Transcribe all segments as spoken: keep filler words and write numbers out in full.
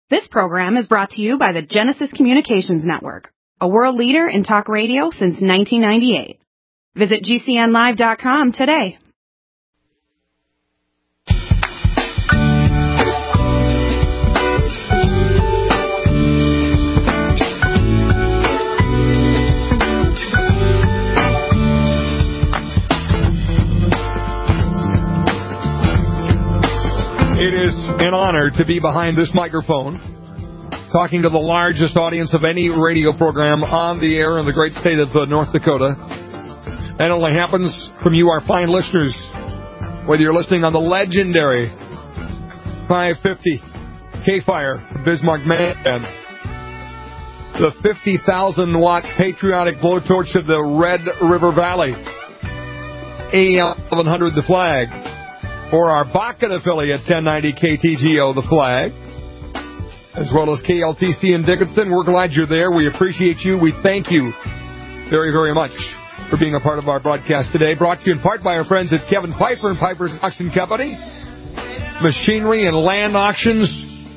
This program is brought to you by the Genesis Communications Network, a world leader in talk radio since nineteen ninety-eight. Visit G C N live dot com today. It is an honor to be behind this microphone, talking to the largest audience of any radio program on the air in the great state of uh, North Dakota. That only happens from you, our fine listeners, whether you're listening on the legendary five fifty K-Fire Bismarck, Maine, the fifty thousand watt patriotic blowtorch of the Red River Valley, A M eleven hundred The Flag, or our Bakken affiliate, ten ninety K T G O, The Flag, as well as K L T C in Dickinson. We're glad you're there. We appreciate you. We thank you very, very much for being a part of our broadcast today. Brought to you in part by our friends at Kevin Piper and Piper's Auction Company. Machinery and land auctions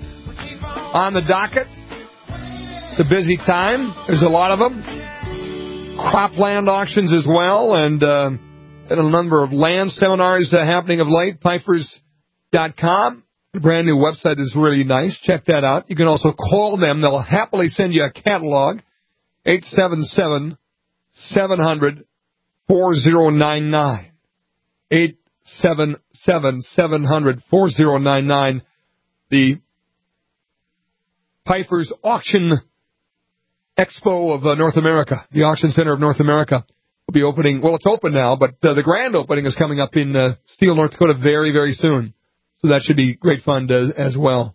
on the docket. It's a busy time. There's a lot of them. Cropland auctions as well, and uh, and a number of land seminars uh, happening of late. Pipers dot com. The brand new website is really nice. Check that out. You can also call them. They'll happily send you a catalog. eight seven seven, seven hundred, four zero nine nine. eight seven seven, seven hundred, four zero nine nine. The Piper's Auction Expo of uh, North America, the Auction Center of North America. Will be opening, well, it's open now, but uh, the grand opening is coming up in uh, Steele, North Dakota very, very soon. So that should be great fun to, as well.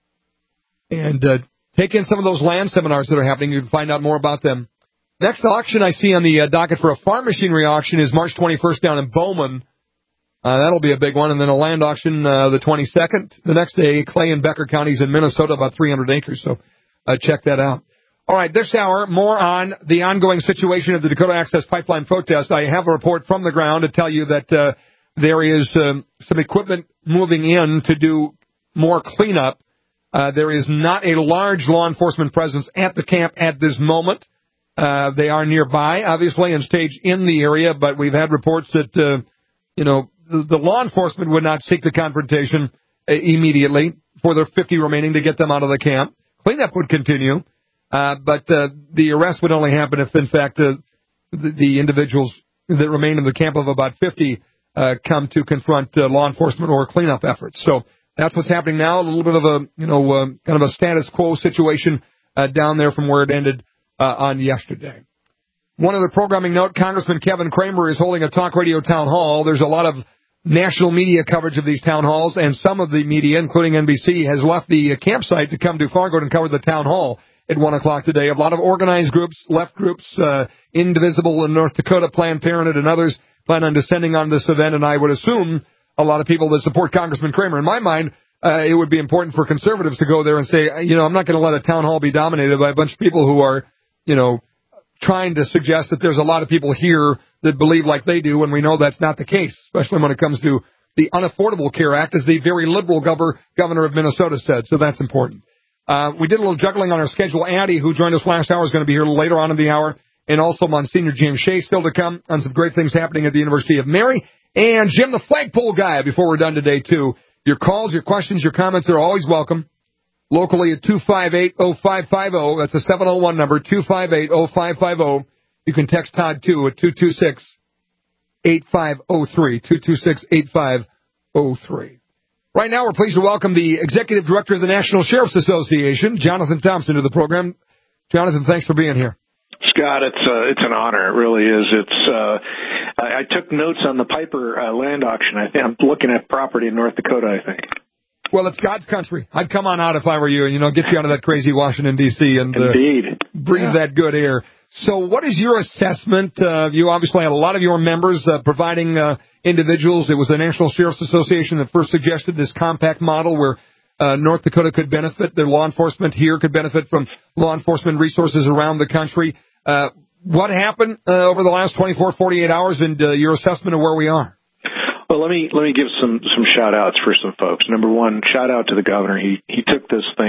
And uh, take in some of those land seminars that are happening. You can find out more about them. Next auction I see on the uh, docket for a farm machinery auction is March twenty-first down in Bowman. Uh, that'll be a big one. And then a land auction uh, the twenty-second. The next day, Clay and Becker counties in Minnesota, about three hundred acres. So uh, check that out. All right, this hour, more on the ongoing situation of the Dakota Access Pipeline protest. I have a report from the ground to tell you that uh, there is um, some equipment moving in to do more cleanup. Uh, there is not a large law enforcement presence at the camp at this moment. Uh, they are nearby, obviously, and staged in the area, but we've had reports that, uh, you know, the, the law enforcement would not seek the confrontation uh, immediately for the fifty remaining to get them out of the camp. Cleanup would continue. Uh, but uh, the arrest would only happen if, in fact, uh, the, the individuals that remain in the camp of about fifty uh, come to confront uh, law enforcement or cleanup efforts. So that's what's happening now. A little bit of a, you know, uh, kind of a status quo situation uh, down there from where it ended uh, on yesterday. One other programming note: Congressman Kevin Cramer is holding a talk radio town hall. There's a lot of national media coverage of these town halls, and some of the media, including N B C, has left the uh, campsite to come to Fargo and cover the town hall at one o'clock today. A lot of organized groups, left groups, uh, Indivisible in North Dakota, Planned Parenthood, and others plan on descending on this event, and I would assume a lot of people that support Congressman Cramer. In my mind, uh, it would be important for conservatives to go there and say, you know, I'm not going to let a town hall be dominated by a bunch of people who are, you know, trying to suggest that there's a lot of people here that believe like they do, and we know that's not the case, especially when it comes to the Unaffordable Care Act, as the very liberal gover- governor of Minnesota said, so that's important. Uh, we did a little juggling on our schedule. Addie, who joined us last hour, is going to be here later on in the hour. And also Monsignor James Shea still to come on some great things happening at the University of Mary. And Jim, the flagpole guy, before we're done today, too. Your calls, your questions, your comments are always welcome. Locally at two five eight, oh five five oh. That's a seven oh one number, two five eight, oh five five oh. You can text Todd, too, at two two six, eight five oh three, two two six, eight five oh three. Right now, we're pleased to welcome the Executive Director of the National Sheriff's Association, Jonathan Thompson, to the program. Jonathan, thanks for being here. Scott, it's uh, it's an honor. It really is. It's uh, I, I took notes on the Piper uh, land auction. I think I'm looking at property in North Dakota, I think. Well, it's God's country. I'd come on out if I were you, and, you know, get you out of that crazy Washington, D C, and uh, Indeed. breathe yeah. that good air. So what is your assessment? Uh, you obviously had a lot of your members uh, providing uh, individuals. It was the National Sheriff's Association that first suggested this compact model where uh, North Dakota could benefit. Their law enforcement here could benefit from law enforcement resources around the country. Uh, what happened uh, over the last twenty-four, forty-eight hours, and uh, your assessment of where we are? Well, let me let me give some some shout outs for some folks. Number one, shout out to the governor. He he took this thing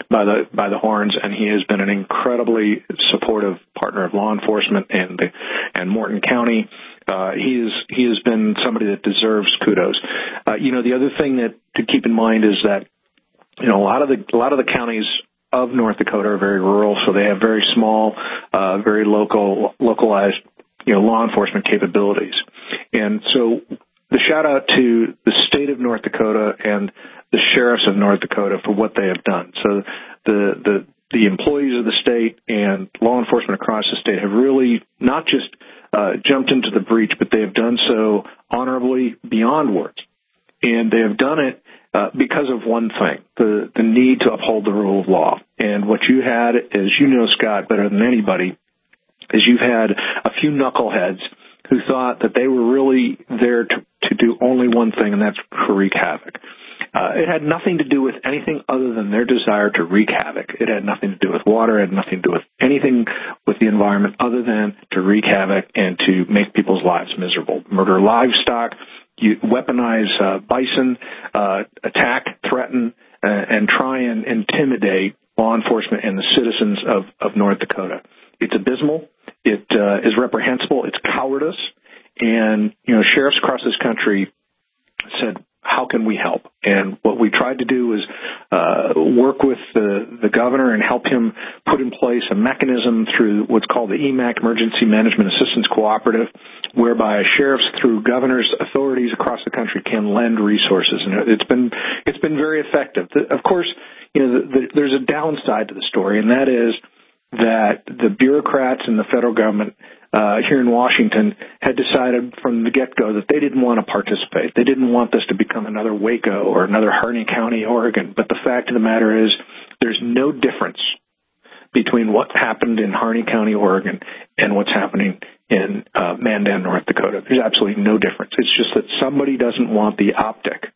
by the by the horns, and he has been an incredibly supportive partner of law enforcement and the, and Morton County. Uh, he is he has been somebody that deserves kudos. Uh, you know, the other thing that to keep in mind is that you know a lot of the a lot of the counties of North Dakota are very rural, so they have very small, uh, very local, localized, you know, law enforcement capabilities. And so the shout out to the state of North Dakota and the sheriffs of North Dakota for what they have done. So the, the, the employees of the state and law enforcement across the state have really not just, uh, jumped into the breach, but they have done so honorably beyond words. And they have done it Uh, because of one thing, the, the need to uphold the rule of law. And what you had, as you know, Scott, better than anybody, is you've had a few knuckleheads who thought that they were really there to, to do only one thing, and that's to wreak havoc. Uh, it had nothing to do with anything other than their desire to wreak havoc. It had nothing to do with water. It had nothing to do with anything with the environment other than to wreak havoc and to make people's lives miserable. Murder livestock, you weaponize uh, bison, uh, attack, threaten, uh, and try and intimidate law enforcement and the citizens of, of North Dakota. It's abysmal. It uh, is reprehensible. It's cowardice. And, you know, sheriffs across this country said, how can we help? And what we tried to do was uh, work with the, the governor and help him put in place a mechanism through what's called the E M A C, Emergency Management Assistance Cooperative, whereby sheriffs through governors' authorities across the country can lend resources. And it's been it's been very effective. Of course, you know, the, the, there's a downside to the story, and that is that the bureaucrats in the federal government uh, here in Washington had decided from the get-go that they didn't want to participate. They didn't want this to become another Waco or another Harney County, Oregon. But the fact of the matter is there's no difference between what happened in Harney County, Oregon, and what's happening in uh, Mandan, North Dakota. There's absolutely no difference. It's just that somebody doesn't want the optic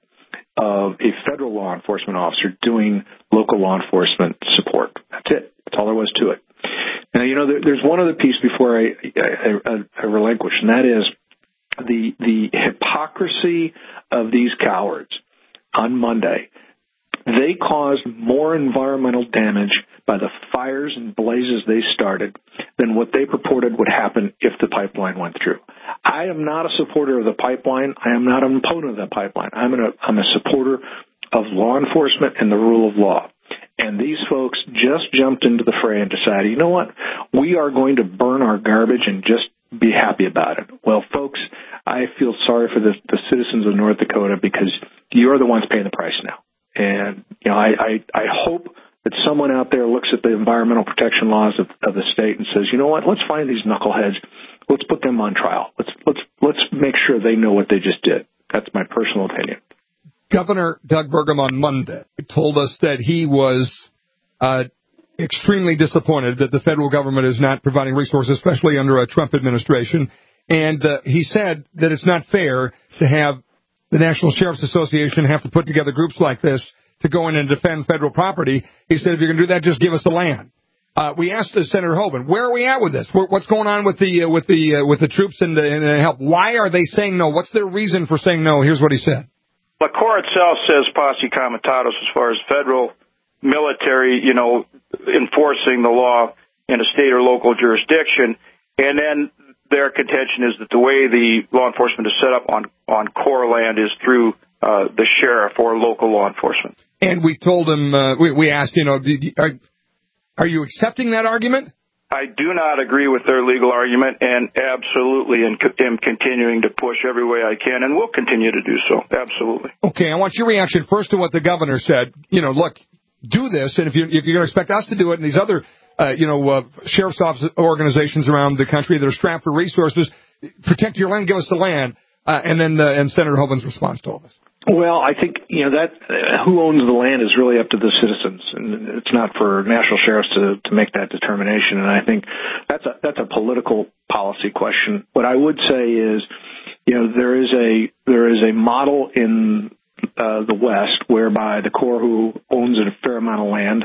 of a federal law enforcement officer doing local law enforcement support. That's it. That's all there was to it. Now, you know, there, there's one other piece before I, I, I relinquish, and that is the the hypocrisy of these cowards on Monday. They caused more environmental damage by the fires and blazes they started than what they purported would happen if the pipeline went through. I am not a supporter of the pipeline. I am not an opponent of the pipeline. I'm, an, I'm a supporter of law enforcement and the rule of law. And these folks just jumped into the fray and decided, you know what, we are going to burn our garbage and just be happy about it. Well, folks, I feel sorry for the, the citizens of North Dakota because you're the ones paying the price now. And, you know, I, I, I hope that someone out there looks at the environmental protection laws of, of the state and says, you know what, let's find these knuckleheads. Let's put them on trial. Let's, let's, let's make sure they know what they just did. That's my personal opinion. Governor Doug Burgum on Monday told us that he was uh, extremely disappointed that the federal government is not providing resources, especially under a Trump administration. And uh, he said that it's not fair to have the National Sheriff's Association have to put together groups like this to go in and defend federal property. He said, if you're going to do that, just give us the land. Uh, we asked uh, Senator Hoeven, where are we at with this? What's going on with the uh, with the uh, with the troops and, uh, and uh, help? Why are they saying no? What's their reason for saying no? Here's what he said. The Corps itself says posse comitatus as far as federal military, you know, enforcing the law in a state or local jurisdiction. And then their contention is that the way the law enforcement is set up on, on Corps land is through uh, the sheriff or local law enforcement. And we told him, uh, we, we asked, you know, did you, are, are you accepting that argument? I do not agree with their legal argument, and absolutely am continuing to push every way I can, and will continue to do so. Absolutely. Okay, I want your reaction first to what the governor said. You know, look, do this, and if, you, if you're going to expect us to do it, and these other, uh, you know, uh, sheriff's office organizations around the country that are strapped for resources, protect your land, give us the land, uh, and then uh, and Senator Hoeven's response to all this. Well, I think, you know, that uh, who owns the land is really up to the citizens, and it's not for national sheriffs to, to make that determination. And I think that's a, that's a political policy question. What I would say is, you know, there is a, there is a model in uh, the West whereby the Corps, who owns a fair amount of land,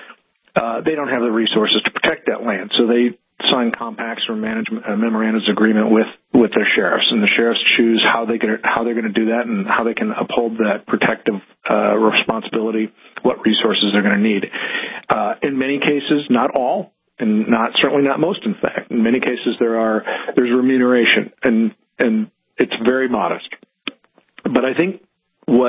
uh, they don't have the resources to protect that land. So they sign compacts or management uh, memorandums of agreement with, with their sheriffs, and the sheriffs choose how they can, how they're going to do that and how they can uphold that protective uh, responsibility, what resources they're going to need. Uh, in many cases, not all, and not certainly not most. In fact, in many cases, there are there's remuneration, and and it's very modest. But I think what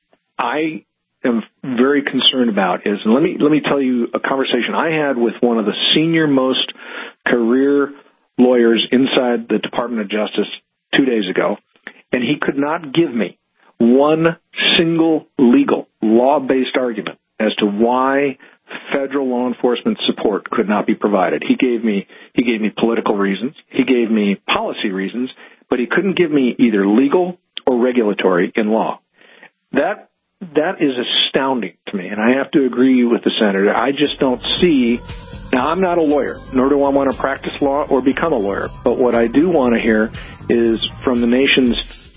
I am very concerned about is, and let me let me tell you a conversation I had with one of the senior most career lawyers inside the Department of Justice two days ago, and he could not give me one single legal, law-based argument as to why federal law enforcement support could not be provided. He gave me he gave me political reasons, he gave me policy reasons, but he couldn't give me either legal or regulatory in law. That that is astounding to me, and I have to agree with the senator. I just don't see. Now, I'm not a lawyer, nor do I want to practice law or become a lawyer. But what I do want to hear is from the nation's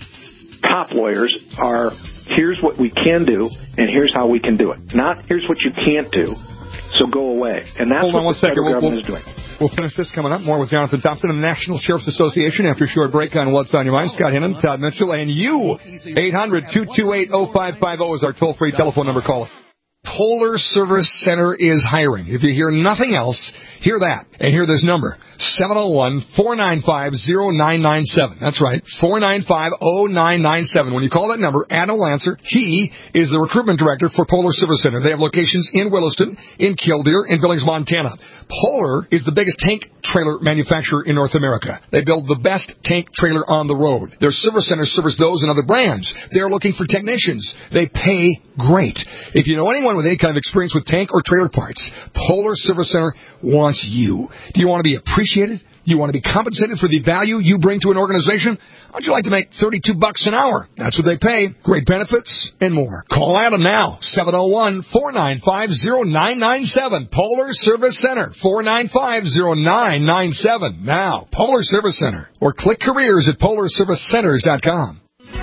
top lawyers are, here's what we can do, and here's how we can do it. Not, here's what you can't do, so go away. And that's Hold what on one the second. federal We'll, government we'll, is doing. We'll finish this coming up. More with Jonathan Thompson of the National Sheriff's Association after a short break on What's on Your Mind. Scott Hinnon, Todd Mitchell, and you. eight hundred, two two eight, oh five five oh is our toll-free telephone number. Call us. Polar Service Center is hiring. If you hear nothing else, hear that. And hear this number, seven oh one, four nine five, oh nine nine seven. That's right, four nine five, oh nine nine seven. When you call that number, Adam will answer. He is the recruitment director for Polar Service Center. They have locations in Williston, in Killdeer, in Billings, Montana. Polar is the biggest tank trailer manufacturer in North America. They build the best tank trailer on the road. Their service centers service those and other brands. They're looking for technicians. They pay great. If you know anyone with any kind of experience with tank or trailer parts, Polar Service Center wants you. Do you want to be appreciated? Do you want to be compensated for the value you bring to an organization? How'd you like to make thirty-two bucks an hour? That's what they pay. Great benefits and more. Call Adam now, seven oh one, four nine five, oh nine nine seven. Polar Service Center, four nine five, oh nine nine seven. Now, Polar Service Center. Or click careers at polar service centers dot com.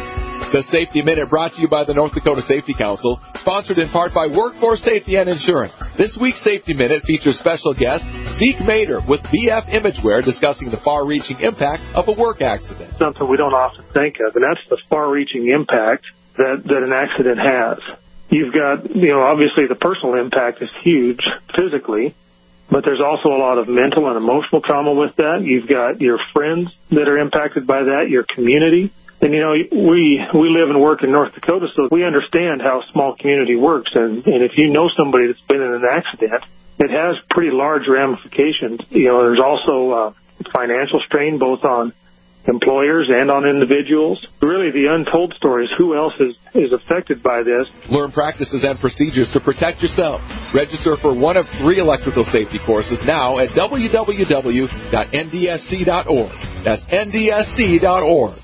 The Safety Minute brought to you by the North Dakota Safety Council, sponsored in part by Workforce Safety and Insurance. This week's Safety Minute features special guest Zeke Mader with B F Imageware discussing the far-reaching impact of a work accident. Something we don't often think of, and that's the far-reaching impact that, that an accident has. You've got, you know, obviously the personal impact is huge physically, but there's also a lot of mental and emotional trauma with that. You've got your friends that are impacted by that, your community. And, you know, we we live and work in North Dakota, so we understand how a small community works. And, and if you know somebody that's been in an accident, it has pretty large ramifications. You know, there's also uh, financial strain both on employers and on individuals. Really, the untold story is who else is, is affected by this. Learn practices and procedures to protect yourself. Register for one of three electrical safety courses now at w w w dot n d s c dot org. That's n d s c dot org.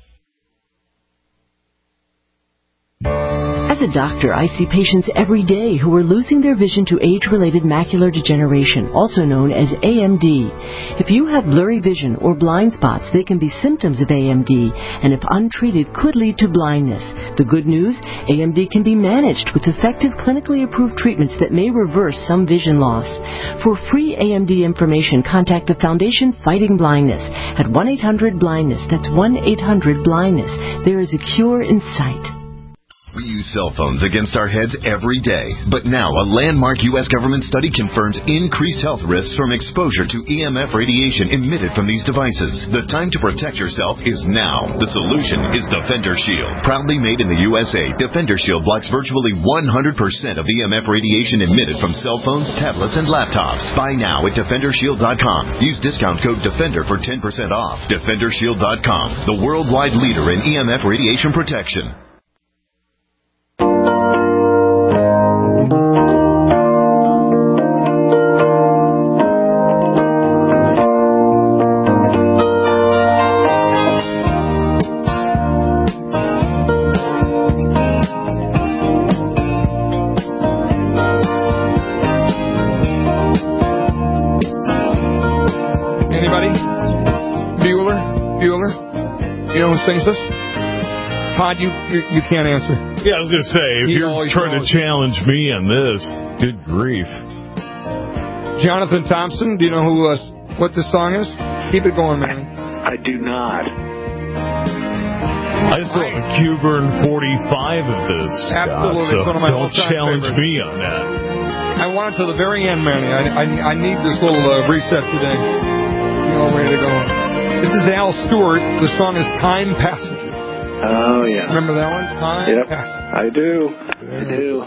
As a doctor, I see patients every day who are losing their vision to age-related macular degeneration, also known as A M D. If you have blurry vision or blind spots, they can be symptoms of A M D, and if untreated, could lead to blindness. The good news, A M D can be managed with effective clinically approved treatments that may reverse some vision loss. For free A M D information, contact the Foundation Fighting Blindness at one eight hundred blindness. That's one eight hundred blindness. There is a cure in sight. We use cell phones against our heads every day, but now a landmark U S government study confirms increased health risks from exposure to E M F radiation emitted from these devices. The time to protect yourself is now. The solution is Defender Shield. Proudly made in the U S A, Defender Shield blocks virtually one hundred percent of E M F radiation emitted from cell phones, tablets, and laptops. Buy now at defender shield dot com. Use discount code DEFENDER for ten percent off. defender shield dot com, the worldwide leader in E M F radiation protection. Sings this? Todd, you, you you can't answer. Yeah, I was going to say, if he you're trying knows. to challenge me on this, good grief. Jonathan Thompson, do you know who uh, what this song is? Keep it going, man. I do not. I saw a Q-Burn forty-five of this, Absolutely. Scott, so one of my don't challenge favorites. me on that. I want it to the very end, Manny. I, I, I need this little uh, reset today. We're all ready to go. This is Al Stewart. The song is Time Passages. Oh, yeah. Remember that one? Time Yep, Passages. I do. I do.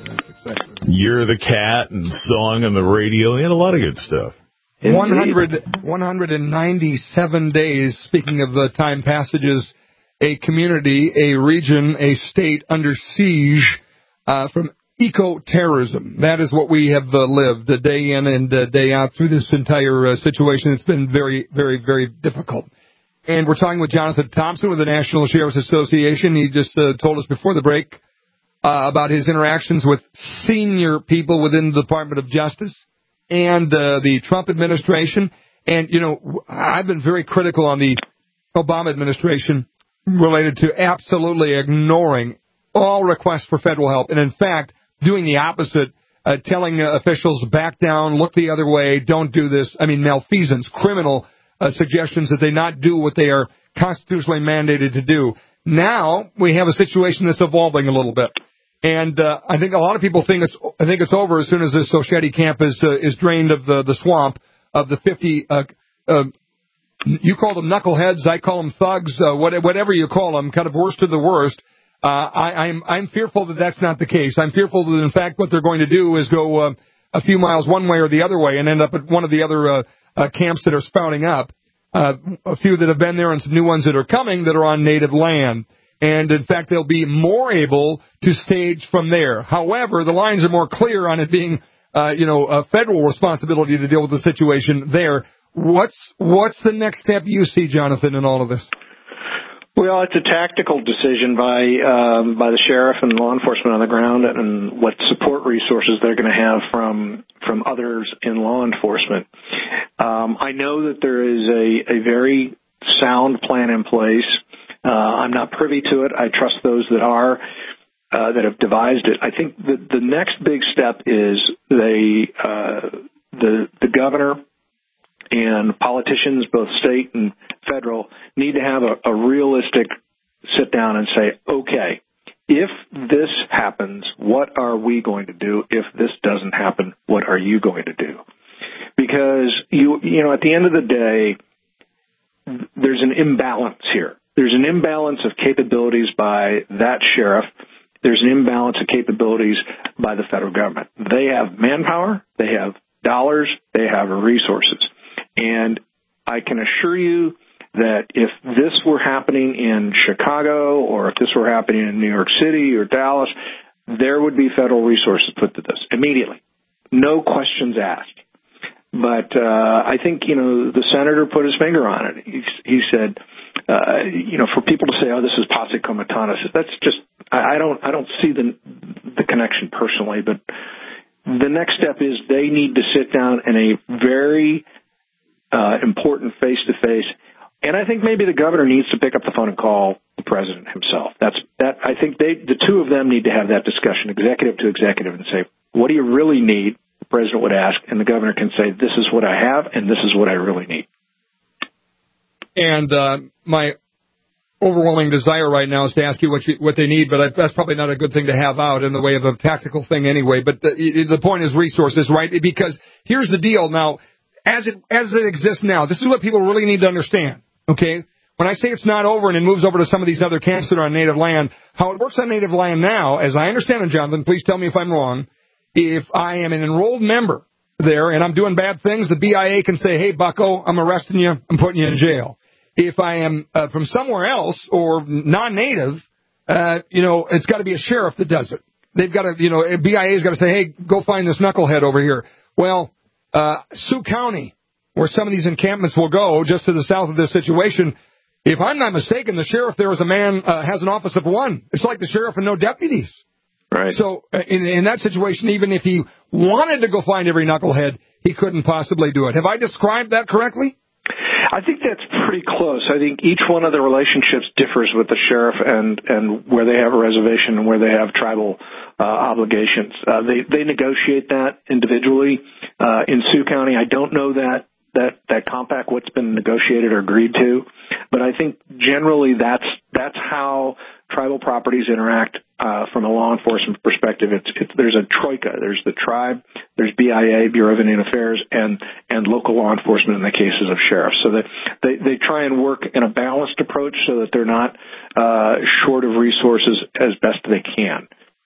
You're the Cat and song on the radio. He had a lot of good stuff. one hundred, one hundred ninety-seven days, speaking of the time passages, a community, a region, a state under siege uh, from eco-terrorism. That is what we have uh, lived uh, day in and uh, day out through this entire uh, situation. It's been very, very, very difficult. And we're talking with Jonathan Thompson with the National Sheriff's Association. He just uh, told us before the break uh, about his interactions with senior people within the Department of Justice and uh, the Trump administration. And, you know, I've been very critical on the Obama administration related to absolutely ignoring all requests for federal help. And, in fact, doing the opposite, uh, telling uh, officials back down, look the other way, don't do this. I mean, malfeasance, criminal uh, suggestions that they not do what they are constitutionally mandated to do. Now we have a situation that's evolving a little bit. And uh, I think a lot of people think it's I think it's over as soon as this Sochetti camp is uh, is drained of the, the swamp of the fifty. Uh, uh, you call them knuckleheads, I call them thugs, uh, whatever you call them, kind of worst of the worst. Uh, I, I'm I'm fearful that that's not the case. I'm fearful that in fact what they're going to do is go uh, a few miles one way or the other way and end up at one of the other uh, uh, camps that are spouting up. Uh, a few that have been there and some new ones that are coming that are on native land. And, in fact, they'll be more able to stage from there. However, the lines are more clear on it being, uh, you know, a federal responsibility to deal with the situation there. What's what's the next step you see, Jonathan, in all of this? Well, it's a tactical decision by um, by the sheriff and law enforcement on the ground, and what support resources they're going to have from from others in law enforcement. Um, I know that there is a, a very sound plan in place. Uh, I'm not privy to it. I trust those that are, uh, that have devised it. I think the, the next big step is they, uh, the, the governor and politicians, both state and federal, need to have a, a realistic sit down and say, okay, if this happens, what are we going to do? If this doesn't happen, what are you going to do? Because, you, you know, at the end of the day, there's an imbalance here. There's an imbalance of capabilities by that sheriff. There's an imbalance of capabilities by the federal government. They have manpower, they have dollars, they have resources. And I can assure you that if this were happening in Chicago or if this were happening in New York City or Dallas, there would be federal resources put to this immediately. No questions asked. But uh, I think, you know, the senator put his finger on it. He, he said, uh, you know, for people to say, "Oh, this is posse comitatus," that's just I, I don't I don't see the the connection personally. But the next step is they need to sit down in a very uh, important face to face. And I think maybe the governor needs to pick up the phone and call the president himself. That's that. I think they the two of them need to have that discussion, executive to executive, and say, "What do you really need?" The president would ask, and the governor can say, "This is what I have, and this is what I really need." And uh, my overwhelming desire right now is to ask you what you, what they need, but I, that's probably not a good thing to have out in the way of a tactical thing anyway. But the, the point is resources, right? Because here's the deal now, as it as it exists now, this is what people really need to understand, okay? When I say it's not over and it moves over to some of these other camps that are on native land, how it works on native land now, as I understand it, Jonathan, please tell me if I'm wrong, if I am an enrolled member there and I'm doing bad things, the B I A can say, "Hey, bucko, I'm arresting you, I'm putting you in jail." If I am uh, from somewhere else or non-native, uh, you know, it's got to be a sheriff that does it. They've got to, you know, B I A's got to say, "Hey, go find this knucklehead over here." Well, uh, Sioux County, where some of these encampments will go, just to the south of this situation, if I'm not mistaken, the sheriff there is a man, uh, has an office of one. It's like the sheriff and no deputies. Right. So uh, in, in that situation, even if he wanted to go find every knucklehead, he couldn't possibly do it. Have I described that correctly? I think that's pretty close. I think each one of the relationships differs with the sheriff and, and where they have a reservation and where they have tribal uh, obligations. Uh, they, they negotiate that individually. Uh, in Sioux County, I don't know that, that, that compact, what's been negotiated or agreed to, but I think generally that's, that's how tribal properties interact uh, from a law enforcement perspective. It's, it's there's a troika. There's the tribe, there's B I A, Bureau of Indian Affairs, and and local law enforcement in the cases of sheriffs. So that they they try and work in a balanced approach so that they're not uh, short of resources as best they can.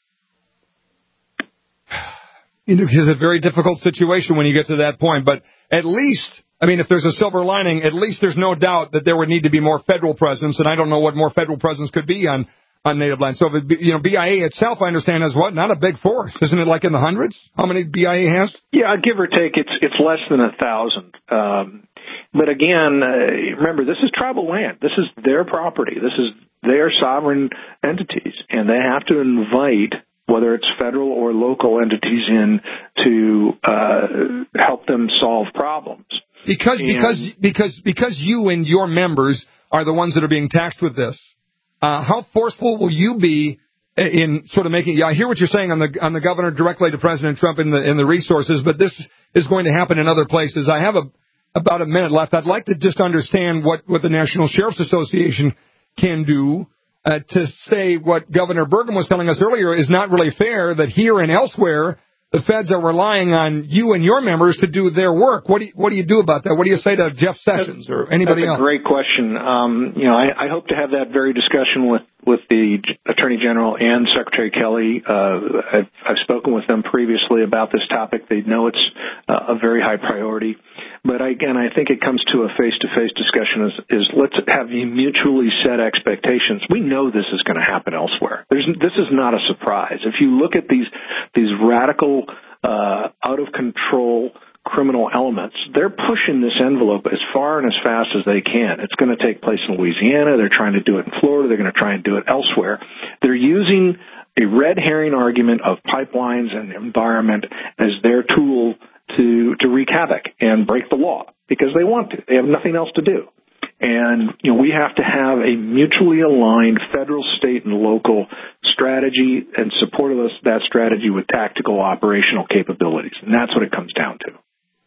You know, it's a very difficult situation when you get to that point, but at least, I mean, if there's a silver lining, at least there's no doubt that there would need to be more federal presence, and I don't know what more federal presence could be on, on native land. So, if it, you know, B I A itself, I understand, has what? Not a big force. Isn't it like in the hundreds? How many B I A has? Yeah, give or take, it's it's less than a thousand. Um, but again, uh, remember, this is tribal land. This is their property. This is their sovereign entities, and they have to invite whether it's federal or local entities in to uh, help them solve problems. Because and, because because because you and your members are the ones that are being taxed with this. Uh, how forceful will you be in sort of making? Yeah, I hear what you're saying on the on the governor directly to President Trump in the in the resources, but this is going to happen in other places. I have a about a minute left. I'd like to just understand what what the National Sheriff's Association can do. Uh, to say what Governor Burgum was telling us earlier is not really fair, that here and elsewhere, the feds are relying on you and your members to do their work. What do you, what do you do about that? What do you say to Jeff Sessions or anybody That's else? That's a great question. Um, you know, I, I hope to have that very discussion with, with the Attorney General and Secretary Kelly. Uh, I've, I've spoken with them previously about this topic. They know it's uh, a very high priority. But again, I think it comes to a face-to-face discussion is, is let's have you mutually set expectations. We know this is going to happen elsewhere. There's, this is not a surprise. If you look at these, these radical, uh, out-of-control criminal elements, they're pushing this envelope as far and as fast as they can. It's going to take place in Louisiana. They're trying to do it in Florida. They're going to try and do it elsewhere. They're using a red herring argument of pipelines and environment as their tool to to wreak havoc and break the law because they want to. They have nothing else to do. And, you know, we have to have a mutually aligned federal, state, and local strategy and support of that strategy with tactical operational capabilities. And that's what it comes down to.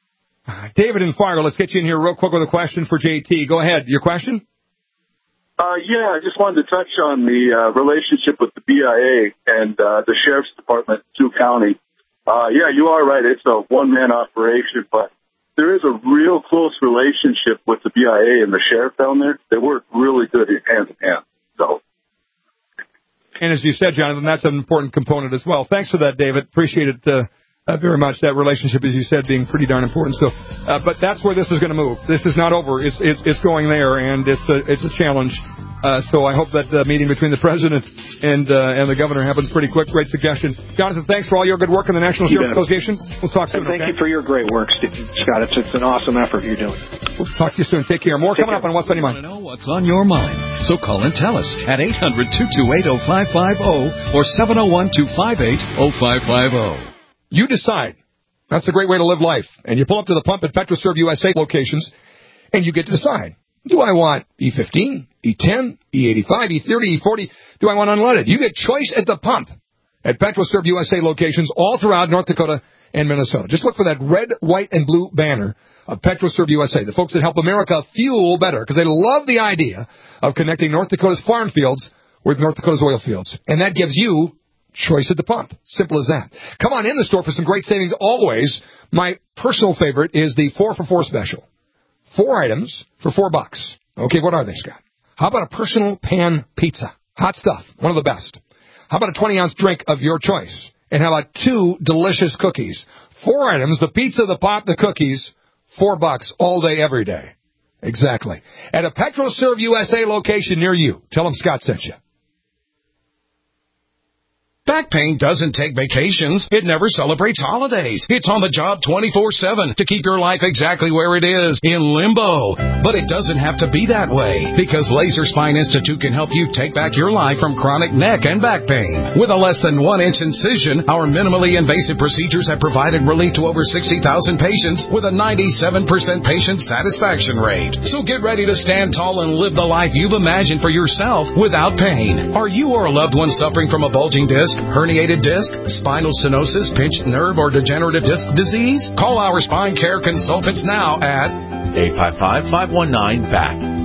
David in Fargo, let's get you in here real quick with a question for J T. Go ahead. Your question? Uh, yeah, I just wanted to touch on the uh, relationship with the B I A and uh, the Sheriff's Department, Sioux County. Uh, yeah, you are right. It's a one-man operation, but there is a real close relationship with the B I A and the sheriff down there. They work really good hand in hand. So, and as you said, Jonathan, that's an important component as well. Thanks for that, David. Appreciate it uh, uh, very much. That relationship, as you said, being pretty darn important. So, uh, but that's where this is going to move. This is not over. It's it, it's going there, and it's a it's a challenge. Uh, so I hope that uh, meeting between the president and uh, and the governor happens pretty quick. Great suggestion. Jonathan, thanks for all your good work in the National Sheriff's Association. We'll talk soon. And thank okay? you for your great work, Scott. It's, it's an awesome effort you're doing. We'll talk to you soon. Take care. More Take coming care. up on What's on Your Mind. Know what's on your mind. So call and tell us at eight hundred, two two eight, oh five five oh or seven oh one, two five eight, oh five five oh. You decide. That's a great way to live life. And you pull up to the pump at PetroServe U S A locations, and you get to decide. Do I want E fifteen, E ten, E eighty-five, E thirty, E forty? Do I want unleaded? You get choice at the pump at PetroServe U S A locations all throughout North Dakota and Minnesota. Just look for that red, white, and blue banner of PetroServe U S A, the folks that help America fuel better, because they love the idea of connecting North Dakota's farm fields with North Dakota's oil fields. And that gives you choice at the pump. Simple as that. Come on in the store for some great savings always. My personal favorite is the four for four special. Four items for four bucks. Okay, what are they, Scott? How about a personal pan pizza? Hot stuff. One of the best. How about a twenty ounce drink of your choice? And how about two delicious cookies? Four items, the pizza, the pop, the cookies, four bucks all day, every day. Exactly. At a PetroServe U S A location near you. Tell them Scott sent you. Back pain doesn't take vacations. It never celebrates holidays. It's on the job twenty-four seven to keep your life exactly where it is, in limbo. But it doesn't have to be that way, because Laser Spine Institute can help you take back your life from chronic neck and back pain. With a less than one inch incision, our minimally invasive procedures have provided relief to over sixty thousand patients with a ninety-seven percent patient satisfaction rate. So get ready to stand tall and live the life you've imagined for yourself without pain. Are you or a loved one suffering from a bulging disc, herniated disc, spinal stenosis, pinched nerve, or degenerative disc disease? Call our spine care consultants now at eight five five, five one nine, B A C.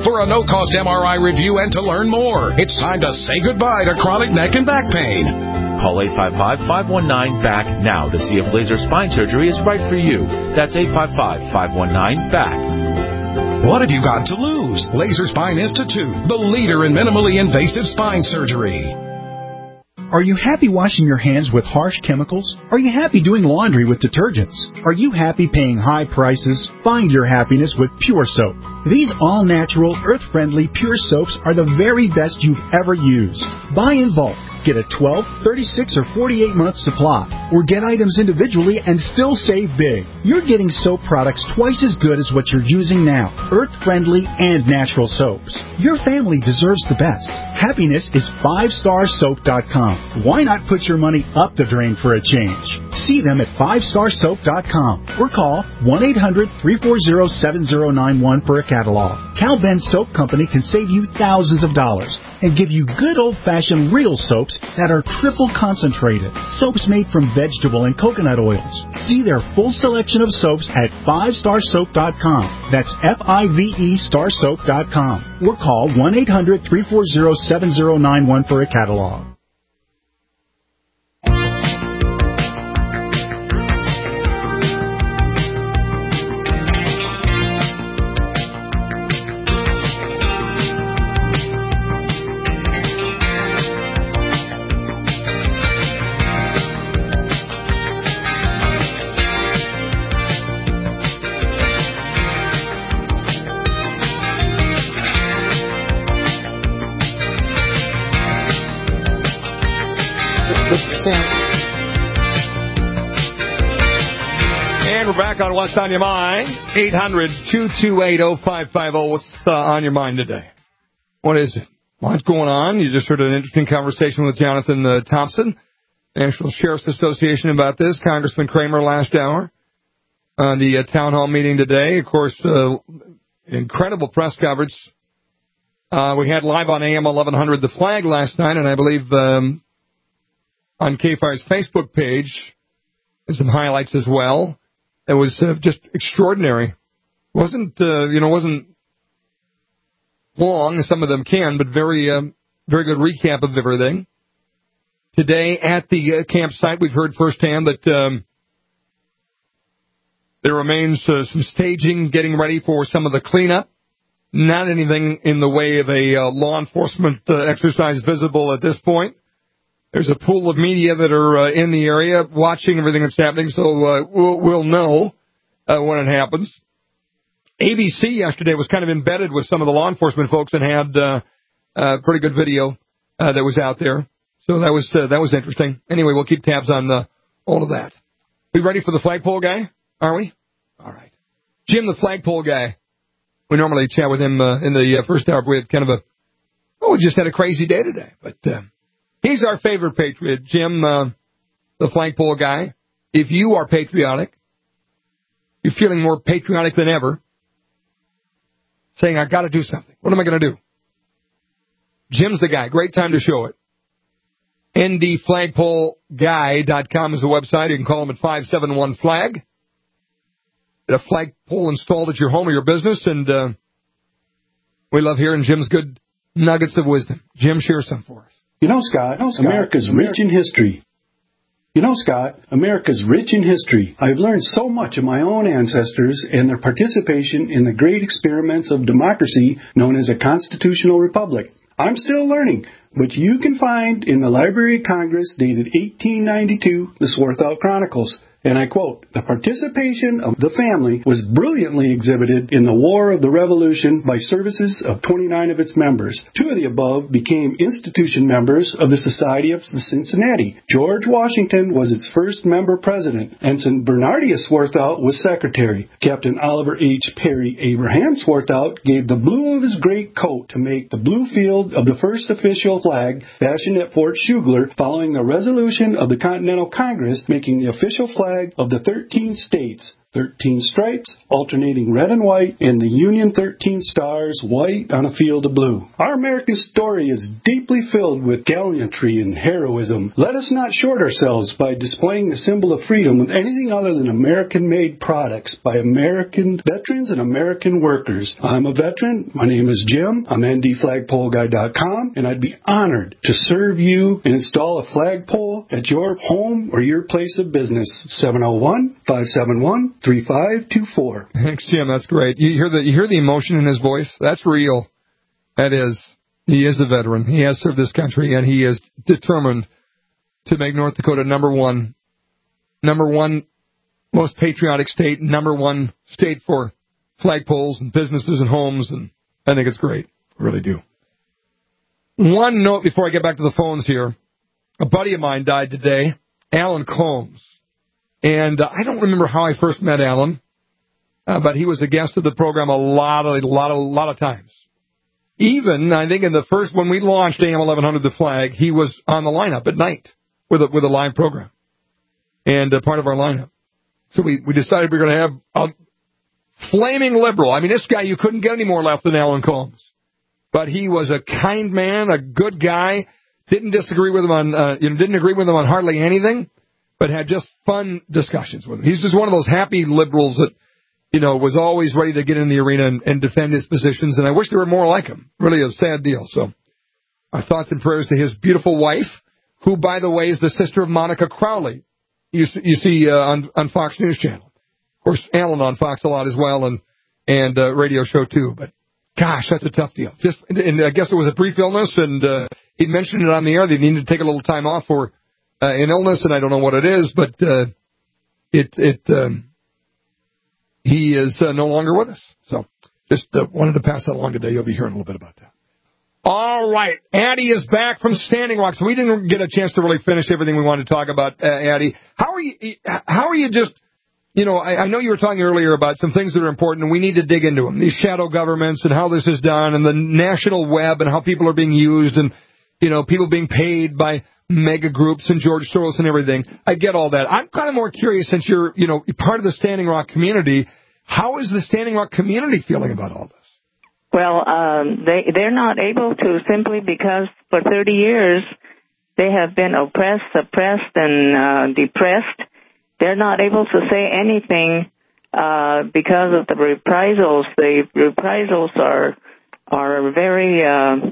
for a no-cost M R I review and to learn more. It's time to say goodbye to chronic neck and back pain. Call eight five five, five one nine, B A C now to see if laser spine surgery is right for you. That's eight five five, five one nine, B A C. What have you got to lose? Laser Spine Institute, the leader in minimally invasive spine surgery. Are you happy washing your hands with harsh chemicals? Are you happy doing laundry with detergents? Are you happy paying high prices? Find your happiness with Pure Soap. These all-natural, earth-friendly Pure Soaps are the very best you've ever used. Buy in bulk. Get a twelve, thirty-six, or forty-eight month supply, or get items individually and still save big. You're getting soap products twice as good as what you're using now. Earth-friendly and natural soaps. Your family deserves the best. Happiness is five star soap dot com. Why not put your money up the drain for a change? See them at five star soap dot com or call one eight hundred, three four zero, seven zero nine one for a catalog. Cal Ben Soap Company can save you thousands of dollars and give you good old-fashioned real soaps that are triple concentrated. Soaps made from vegetable and coconut oils. See their full selection of soaps at five star soap dot com. That's F I V E star soap dot com. Or call one eight hundred, three four zero, seven zero nine one for a catalog. And we're back on What's on Your Mind. eight hundred, two two eight, oh five five oh. What's uh, on your mind today? What is it? What's going on? You just heard an interesting conversation with Jonathan uh, Thompson, National Sheriff's Association, about this. Congressman Kramer last hour on the uh, town hall meeting today. Of course, uh, incredible press coverage. Uh, we had live on A M eleven hundred The Flag last night, and I believe um, on K F I R's Facebook page, and some highlights as well. It was uh, just extraordinary. wasn't uh, you know wasn't long, as some of them can, but very uh, very good recap of everything. Today at the uh, campsite, we've heard firsthand that um, there remains uh, some staging, getting ready for some of the cleanup. Not anything in the way of a uh, law enforcement uh, exercise visible at this point. There's a pool of media that are uh, in the area watching everything that's happening, so uh, we'll, we'll know uh, when it happens. A B C yesterday was kind of embedded with some of the law enforcement folks and had uh, a pretty good video uh, that was out there. So that was uh, that was interesting. Anyway, we'll keep tabs on uh, all of that. We ready for the flagpole guy? Are we? All right. Jim, the flagpole guy. We normally chat with him uh, in the uh, first hour. We had kind of a, oh, we just had a crazy day today. But uh, he's our favorite patriot, Jim, uh, the flagpole guy. If you are patriotic, you're feeling more patriotic than ever, saying, I got to do something. What am I going to do? Jim's the guy. Great time to show it. N D flagpole guy dot com is the website. You can call him at five seven one flag. Get a flagpole installed at your home or your business, and uh, we love hearing Jim's good nuggets of wisdom. Jim, share some for us. You know, Scott, you know, Scott America's America. rich in history. You know, Scott, America's rich in history. I've learned so much of my own ancestors and their participation in the great experiments of democracy known as a constitutional republic. I'm still learning, which you can find in the Library of Congress dated eighteen ninety-two, the Swarthout Chronicles. And I quote, the participation of the family was brilliantly exhibited in the War of the Revolution by services of twenty-nine of its members. Two of the above became institution members of the Society of Cincinnati. George Washington was its first member president. Ensign Bernardius Swarthout was secretary. Captain Oliver H. Perry Abraham Swarthout gave the blue of his great coat to make the blue field of the first official flag fashioned at Fort Schuyler following the resolution of the Continental Congress making the official flag of the thirteen states. thirteen stripes, alternating red and white, and the Union thirteen stars, white on a field of blue. Our American story is deeply filled with gallantry and heroism. Let us not short ourselves by displaying the symbol of freedom with anything other than American-made products by American veterans and American workers. I'm a veteran. My name is Jim. I'm N D flagpole guy dot com, and I'd be honored to serve you and install a flagpole at your home or your place of business. seven oh one, five seven one, three five two four. Thanks, Jim. That's great. You hear the you hear the emotion in his voice? That's real. That is. He is a veteran. He has served this country, and he is determined to make North Dakota number one, number one most patriotic state, number one state for flagpoles and businesses and homes, and I think it's great. I really do. One note before I get back to the phones here. A buddy of mine died today, Alan Combs. And uh, I don't remember how I first met Alan, uh, but he was a guest of the program a lot, of, a lot, of, a lot of times. Even, I think, in the first, when we launched A M eleven hundred The Flag, he was on the lineup at night with a, with a live program and uh, part of our lineup. So we, we decided we were going to have a flaming liberal. I mean, this guy, you couldn't get any more left than Alan Combs. But he was a kind man, a good guy, didn't disagree with him on, uh, you know, didn't agree with him on hardly anything, but had just fun discussions with him. He's just one of those happy liberals that, you know, was always ready to get in the arena and, and defend his positions, and I wish there were more like him. Really a sad deal. So our thoughts and prayers to his beautiful wife, who, by the way, is the sister of Monica Crowley, you, you see uh, on, on Fox News Channel. Of course, Alan on Fox a lot as well, and, and uh, radio show too, but gosh, that's a tough deal. Just, and I guess it was a brief illness, and uh, he mentioned it on the air. They needed to take a little time off for uh, an illness, and I don't know what it is, but uh, it it um, he is uh, no longer with us. So just uh, wanted to pass that along today. You'll be hearing a little bit about that. All right, Addie is back from Standing Rock, so we didn't get a chance to really finish everything we wanted to talk about, uh, Addie. How are you? How are you just? You know, I, I know you were talking earlier about some things that are important, and we need to dig into them. These shadow governments and how this is done, and the national web and how people are being used, and, you know, people being paid by mega groups and George Soros and everything. I get all that. I'm kind of more curious, since you're, you know, part of the Standing Rock community, how is the Standing Rock community feeling about all this? Well, um, they, they're not able to, simply because for thirty years they have been oppressed, suppressed, and uh, depressed. They're not able to say anything uh, because of the reprisals. The reprisals are are very uh,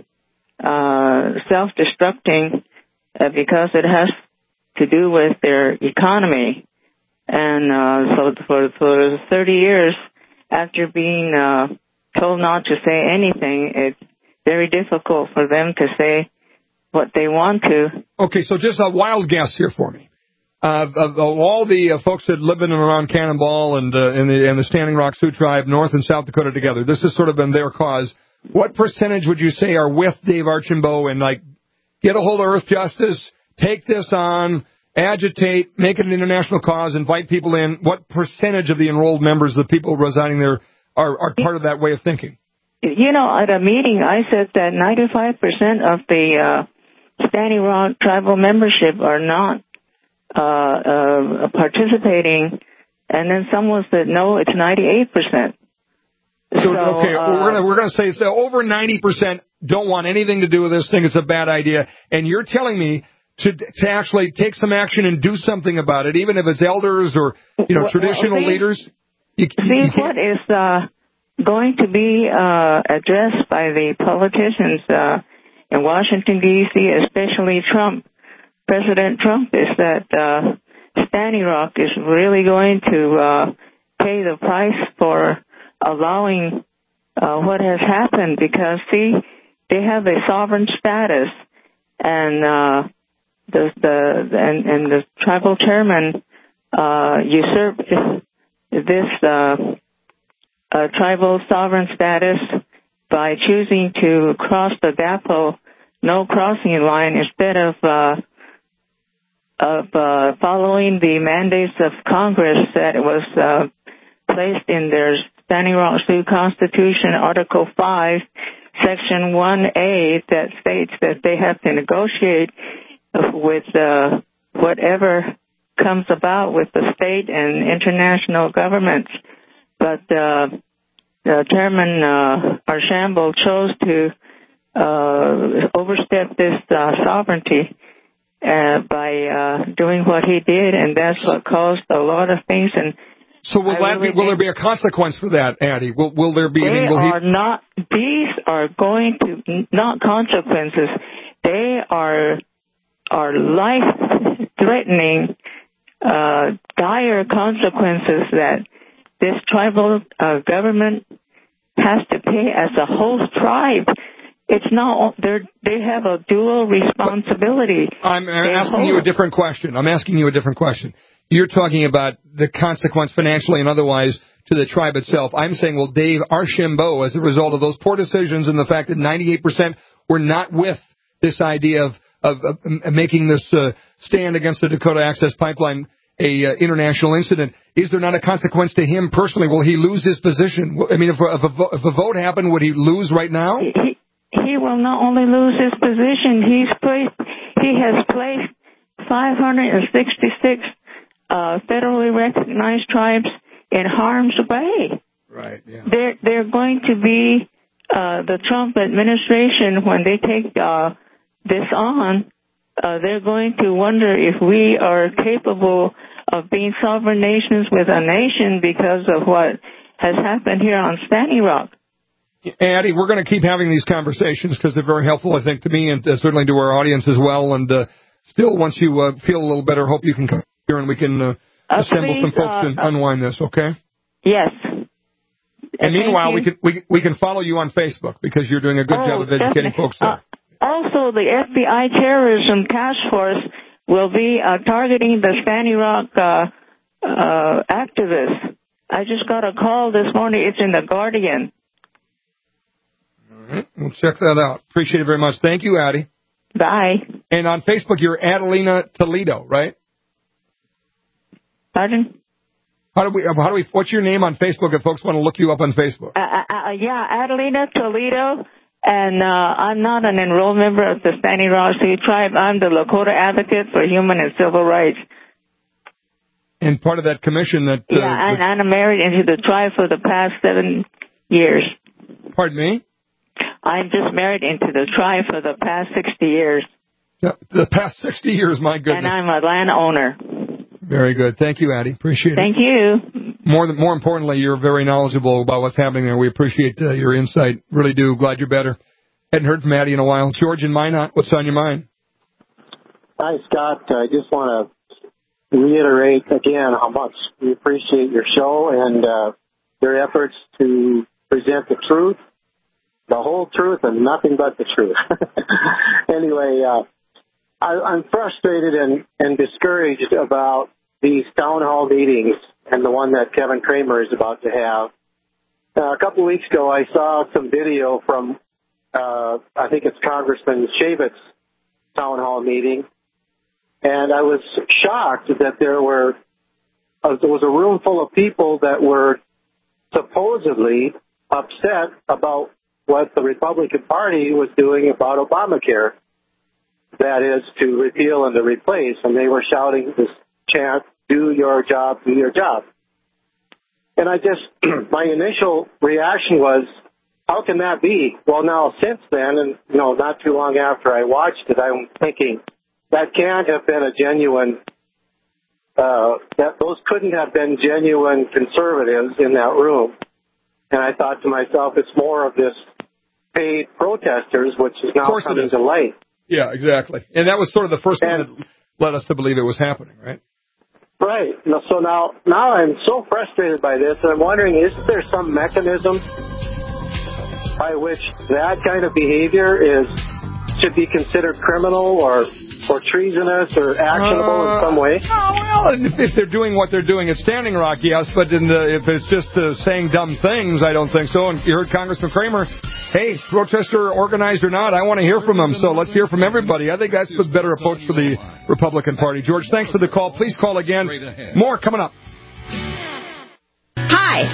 uh, self-destructing uh, because it has to do with their economy. And uh, so for, for thirty years, after being uh, told not to say anything, it's very difficult for them to say what they want to. Okay, so just a wild guess here for me. Uh, of, of all the uh, folks that live in and around Cannonball and, uh, and, the, and the Standing Rock Sioux Tribe, North and South Dakota together, this has sort of been their cause. What percentage would you say are with Dave Archambault and, like, get a hold of Earth Justice, take this on, agitate, make it an international cause, invite people in? What percentage of the enrolled members, the people residing there, are, are part of that way of thinking? You know, at a meeting, I said that ninety-five percent of the uh, Standing Rock tribal membership are not Uh, uh, participating, and then someone said, no, it's ninety-eight percent. So, so okay, uh, we're gonna we're gonna say so over ninety percent don't want anything to do with this, think it's a bad idea, and you're telling me to to actually take some action and do something about it, even if it's elders or, you know, well, traditional well, see, leaders. You, see you what is uh, going to be uh, addressed by the politicians uh, in Washington D C, especially Trump. President Trump, is that uh, Standing Rock is really going to uh, pay the price for allowing uh, what has happened, because, see, they have a sovereign status, and uh, the, the and, and the tribal chairman uh, usurped this uh, uh, tribal sovereign status by choosing to cross the D A P O no crossing line instead of uh, of uh, following the mandates of Congress that was uh, placed in their Standing Rock Sioux Constitution, Article five, Section one A, that states that they have to negotiate with uh, whatever comes about with the state and international governments. But uh, uh, Chairman uh, Archambault chose to uh, overstep this uh, sovereignty uh, by uh, doing what he did, and that's what caused a lot of things. And so, will, that really be, will there be a consequence for that, Addie? Will, will there be? They I mean, will are he... not. These are going to not consequences. They are are life-threatening, uh, dire consequences that this tribal uh, government has to pay as a whole tribe. It's not. They they have a dual responsibility. I'm asking you a different question. I'm asking you a different question. You're talking about the consequence financially and otherwise to the tribe itself. I'm saying, well, Dave Archambault, as a result of those poor decisions and the fact that ninety-eight percent were not with this idea of, of, of making this uh, stand against the Dakota Access Pipeline a uh, international incident, is there not a consequence to him personally? Will he lose his position? I mean, if, if, a, if a vote happened, would he lose right now? He, he will not only lose his position, he's placed, he has placed five hundred sixty-six uh, federally recognized tribes in harm's way. Right, yeah. They're, they're going to be, uh, the Trump administration, when they take uh, this on, uh, they're going to wonder if we are capable of being sovereign nations with a nation because of what has happened here on Standing Rock. Addie, we're going to keep having these conversations because they're very helpful, I think, to me and uh, certainly to our audience as well. And uh, still, once you uh, feel a little better, hope you can come here and we can uh, uh, assemble please, some folks uh, and unwind this, okay? Yes. And meanwhile, we can we we can follow you on Facebook because you're doing a good oh, job of educating definitely. folks there. Uh, also, the F B I Terrorism Task Force will be uh, targeting the Standing Rock uh, uh, activists. I just got a call this morning. It's in the Guardian. All right, we'll check that out. Appreciate it very much. Thank you, Addie. Bye. And on Facebook, you're Adelina Toledo, right? Pardon? How do we? How do we? What's your name on Facebook if folks want to look you up on Facebook? Uh, uh, yeah, Adelina Toledo, and uh, I'm not an enrolled member of the Standing Rock Sioux Tribe. I'm the Lakota Advocate for Human and Civil Rights. And part of that commission that... Uh, yeah, and, and I'm married into the tribe for the past seven years. Pardon me? I'm just married into the tribe for the past sixty years. Yeah, the past sixty years, my goodness. And I'm a landowner. Very good. Thank you, Addie. Appreciate it. Thank you. More than, more importantly, you're very knowledgeable about what's happening there. We appreciate uh, your insight. Really do. Glad you're better. Hadn't heard from Addie in a while. George in Minot, what's on your mind? Hi, Scott. I just want to reiterate again how much we appreciate your show and uh, your efforts to present the truth, the whole truth, and nothing but the truth. Anyway, uh, I, I'm frustrated and, and discouraged about these town hall meetings and the one that Kevin Kramer is about to have. Uh, a couple of weeks ago, I saw some video from, uh, I think it's Congressman Chavitz's town hall meeting, and I was shocked that there were uh, there was a room full of people that were supposedly upset about what the Republican Party was doing about Obamacare. That is to repeal and to replace, and they were shouting this chant, "Do your job, do your job." And I just, my initial reaction was, how can that be? Well, now, since then, and, you know, not too long after I watched it, I'm thinking, that can't have been a genuine, uh, that those couldn't have been genuine conservatives in that room. And I thought to myself, it's more of this paid protesters, which is now coming to light. Yeah, exactly. And that was sort of the first one that led us to believe it was happening, right? Right. So now, now I'm so frustrated by this, and I'm wondering, is there some mechanism by which that kind of behavior is should be considered criminal or or treasonous or actionable uh, in some way? Oh, well, if, if they're doing what they're doing at Standing Rock, yes, but in the, if it's just uh, saying dumb things, I don't think so. And you heard Congressman Kramer, hey, protester organized or not, I want to hear from them, so let's hear from everybody. I think that's the better approach for the Republican Party. George, thanks for the call. Please call again. More coming up. Hi,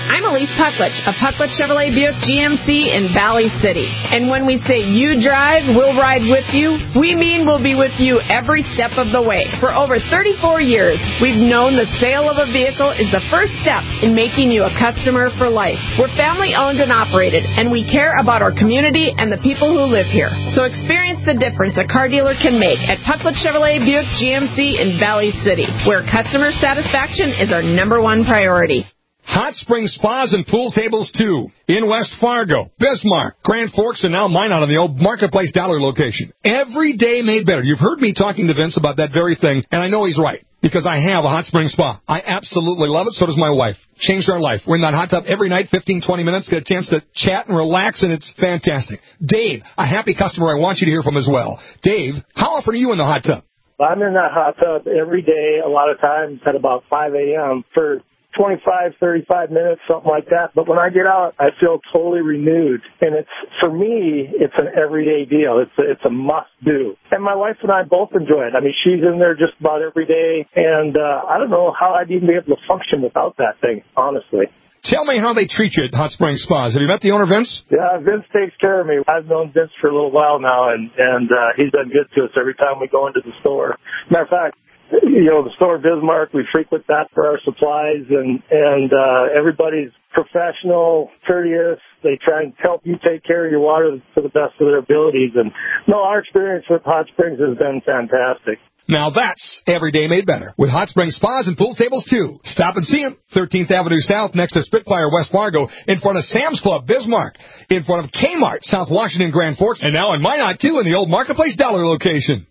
I'm Elise Pucklich of Pucklich Chevrolet Buick G M C in Valley City. And when we say you drive, we'll ride with you, we mean we'll be with you every step of the way. For over thirty-four years, we've known the sale of a vehicle is the first step in making you a customer for life. We're family owned and operated, and we care about our community and the people who live here. So experience the difference a car dealer can make at Pucklich Chevrolet Buick G M C in Valley City, where customer satisfaction is our number one priority. Hot Spring Spas and Pool Tables, too, in West Fargo, Bismarck, Grand Forks, and now Minot on the old Marketplace Dollar location. Every day made better. You've heard me talking to Vince about that very thing, and I know he's right, because I have a hot spring spa. I absolutely love it. So does my wife. Changed our life. We're in that hot tub every night, fifteen, twenty minutes, get a chance to chat and relax, and it's fantastic. Dave, a happy customer I want you to hear from as well. Dave, how often are you in the hot tub? I'm in that hot tub every day, a lot of times at about five a.m. for twenty-five, thirty-five minutes, something like that. But when I get out, I feel totally renewed. And it's, for me, it's an everyday deal. It's a, it's a must-do. And my wife and I both enjoy it. I mean, she's in there just about every day. And uh, I don't know how I'd even be able to function without that thing, honestly. Tell me how they treat you at Hot Spring Spas. Have you met the owner, Vince? Yeah, Vince takes care of me. I've known Vince for a little while now, and, and uh, he's been good to us every time we go into the store. Matter of fact, you know, the store Bismarck, we frequent that for our supplies, and, and uh, everybody's professional, courteous. They try and help you take care of your water to the best of their abilities. And, no, our experience with Hot Springs has been fantastic. Now that's every day made better with Hot Spring Spas and Pool Tables, too. Stop and see them. thirteenth Avenue South next to Spitfire, West Fargo, in front of Sam's Club, Bismarck, in front of Kmart, South Washington, Grand Forks, and now in Minot, too, in the old Marketplace Dollar location.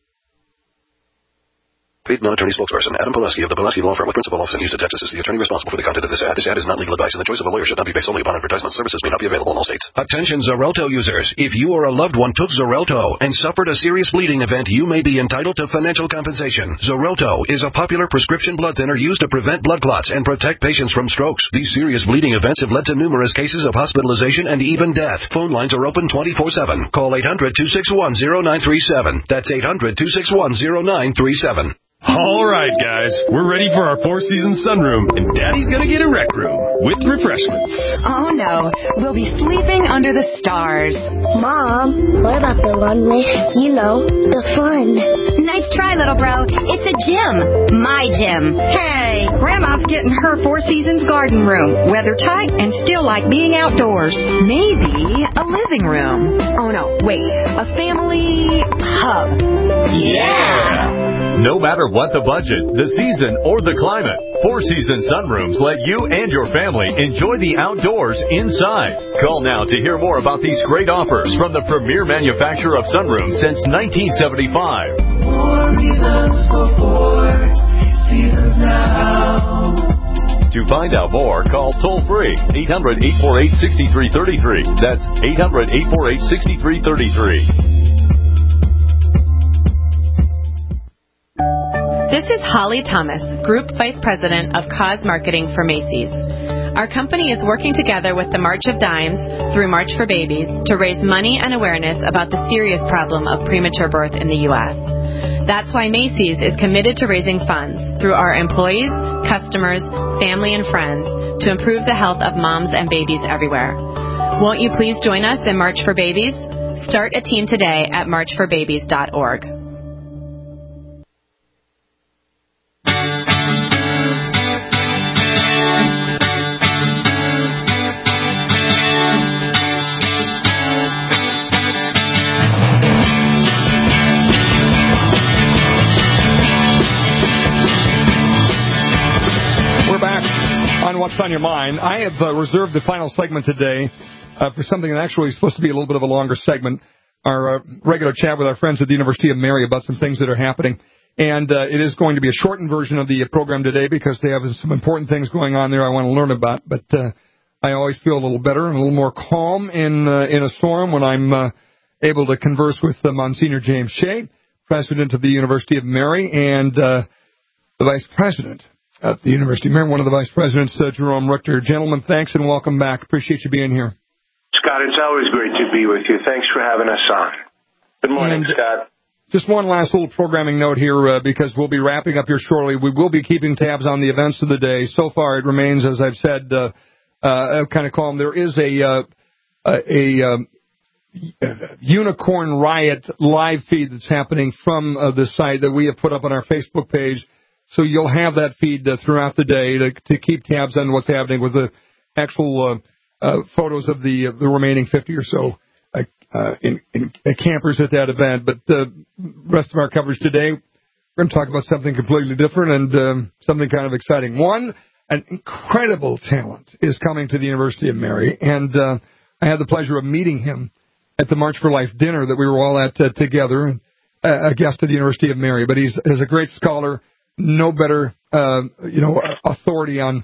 Paid non-attorney spokesperson Adam Pulaski of the Pulaski Law Firm with principal office in Houston, Texas is the attorney responsible for the content of this ad. This ad is not legal advice, and the choice of a lawyer should not be based solely upon advertisement. Services may not be available in all states. Attention Xarelto users. If you or a loved one took Xarelto and suffered a serious bleeding event, you may be entitled to financial compensation. Xarelto is a popular prescription blood thinner used to prevent blood clots and protect patients from strokes. These serious bleeding events have led to numerous cases of hospitalization and even death. Phone lines are open twenty-four seven. Call eight hundred, two six one, zero nine three seven. That's eight hundred, two six one, zero nine three seven. All right, guys, we're ready for our Four Seasons sunroom, and Daddy's gonna get a rec room with refreshments. Oh, no. We'll be sleeping under the stars. Mom, what about the one with, you know, the fun? Nice try, little bro. It's a gym. My gym. Hey, Grandma's getting her Four Seasons garden room. Weather tight and still like being outdoors. Maybe a living room. Oh, no, wait. A family hub. Yeah! No matter what the budget, the season, or the climate, Four Seasons Sunrooms let you and your family enjoy the outdoors inside. Call now to hear more about these great offers from the premier manufacturer of sunrooms since nineteen seventy-five. More reasons for Four Seasons now. To find out more, call toll-free eight hundred, eight four eight, six three three three. That's eight hundred, eight four eight, six three three three. This is Holly Thomas, Group Vice President of Cause Marketing for Macy's. Our company is working together with the March of Dimes through March for Babies to raise money and awareness about the serious problem of premature birth in the U S. That's why Macy's is committed to raising funds through our employees, customers, family, and friends to improve the health of moms and babies everywhere. Won't you please join us in March for Babies? Start a team today at march for babies dot org. What's on your mind? I have uh, reserved the final segment today uh, for something that actually is supposed to be a little bit of a longer segment, our uh, regular chat with our friends at the University of Mary about some things that are happening. And uh, it is going to be a shortened version of the program today because they have some important things going on there I want to learn about. But uh, I always feel a little better and a little more calm in uh, in a storm when I'm uh, able to converse with uh, Monsignor James Shea, President of the University of Mary, and uh, the Vice President at the University of Mary, one of the Vice Presidents, uh, Jerome Richter. Gentlemen, thanks and welcome back. Appreciate you being here. Scott, it's always great to be with you. Thanks for having us on. Good morning, and Scott. Just one last little programming note here, uh, because we'll be wrapping up here shortly. We will be keeping tabs on the events of the day. So far, it remains, as I've said, uh, uh, kind of call them. There is a uh, a, a um, Unicorn Riot live feed that's happening from uh, the site that we have put up on our Facebook page. So you'll have that feed uh, throughout the day to, to keep tabs on what's happening with the actual uh, uh, photos of the uh, the remaining fifty or so uh, uh, in, in, uh, campers at that event. But the uh, rest of our coverage today, we're going to talk about something completely different and um, something kind of exciting. One, an incredible talent is coming to the University of Mary, and uh, I had the pleasure of meeting him at the March for Life dinner that we were all at uh, together, uh, a guest at the University of Mary. But he's, he's a great scholar, no better, uh, you know, authority on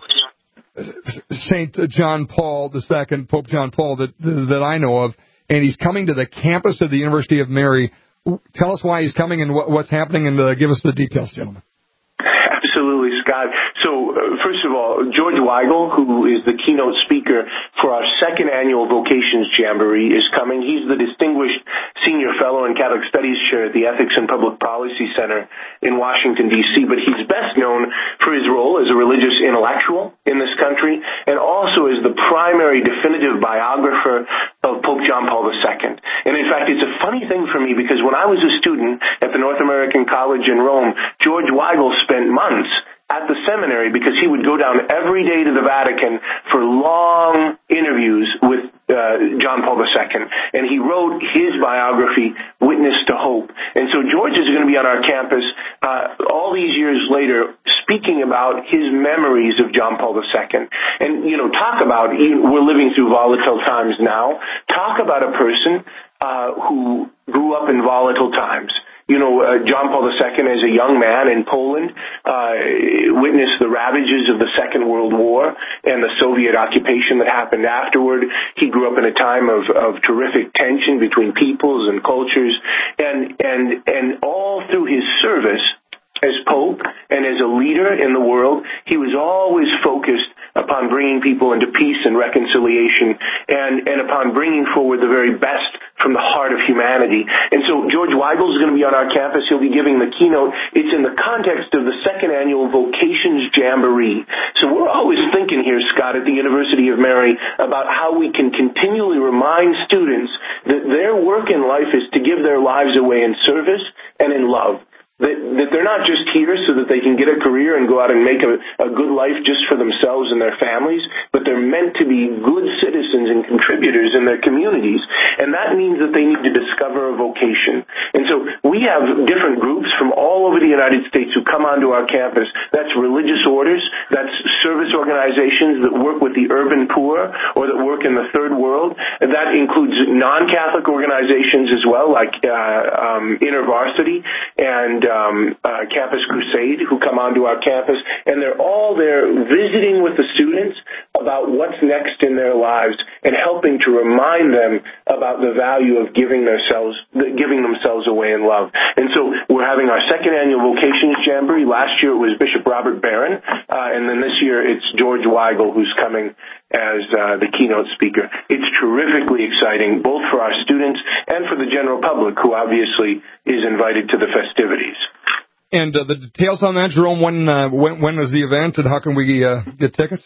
Saint John Paul the Second, Pope John Paul, that that I know of. And he's coming to the campus of the University of Mary. Tell us why he's coming and what, what's happening, and uh, give us the details, gentlemen. Absolutely, Scott. So, uh, first of all, George Weigel, who is the keynote speaker for our second annual Vocations Jamboree, is coming. He's the distinguished senior fellow and Catholic Studies chair at the Ethics and Public Policy Center in Washington, D C, but he's best known for his role as a religious intellectual in this country and also as the primary definitive biographer of Pope John Paul the Second. And in fact, it's a funny thing for me because when I was a student at the North American College in Rome, George Weigel spent months at the seminary because he would go down every day to the Vatican for long interviews with uh, John Paul the Second. And he wrote his biography, Witness to Hope. And so George is going to be on our campus uh, all these years later speaking about his memories of John Paul the Second. And, you know, talk about, we're living through volatile times now. Talk about a person uh, who grew up in volatile times. You know, uh, John Paul the Second, as a young man in Poland, uh, witnessed the ravages of the Second World War and the Soviet occupation that happened afterward. He grew up in a time of, of terrific tension between peoples and cultures, and and and all through his service as Pope and as a leader in the world, he was always focused upon bringing people into peace and reconciliation and, and upon bringing forward the very best from the heart of humanity. And so George Weigel is going to be on our campus. He'll be giving the keynote. It's in the context of the second annual Vocations Jamboree. So we're always thinking here, Scott, at the University of Mary about how we can continually remind students that their work in life is to give their lives away in service and in love. That, that they're not just here so that they can get a career and go out and make a, a good life just for themselves and their families, but they're meant to be good citizens and contributors in their communities. And that means that they need to discover a vocation. And so we have different groups from all over the United States who come onto our campus. That's religious orders, that's service organizations that work with the urban poor or that work in the third world. And that includes non-Catholic organizations as well, like uh, um, InterVarsity and Um, uh, Campus Crusade, who come onto our campus, and they're all there visiting with the students about what's next in their lives and helping to remind them about the value of giving themselves, giving themselves away in love. And so we're having our second annual Vocations Jamboree. Last year it was Bishop Robert Barron, uh, and then this year it's George Weigel who's coming as uh, the keynote speaker. It's terrifically exciting, both for our students and for the general public, who obviously is invited to the festivities. And uh, the details on that, Jerome, when, uh, when when is the event and how can we uh, get tickets?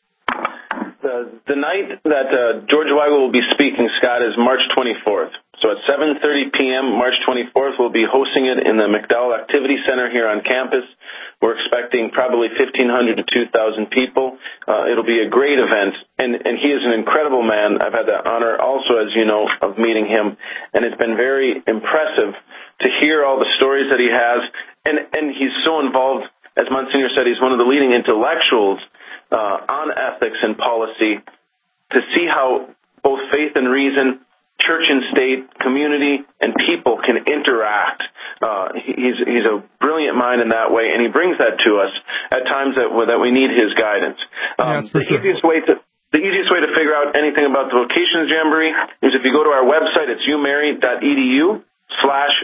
The, the night that uh, George Weigel will be speaking, Scott, is March twenty-fourth. So at seven thirty p.m., March twenty-fourth, we'll be hosting it in the McDowell Activity Center here on campus. We're expecting probably fifteen hundred to two thousand people. Uh, it'll be a great event, and, and he is an incredible man. I've had the honor also, as you know, of meeting him, and it's been very impressive to hear all the stories that he has, and, and he's so involved. As Monsignor said, he's one of the leading intellectuals uh, on ethics and policy, to see how both faith and reason, church and state, community, and people can interact. Uh, he's he's a brilliant mind in that way, and he brings that to us at times that that we need his guidance. Um, the sure. easiest way to the easiest way to figure out anything about the Vocations Jamboree is if you go to our website. It's umary.edu slash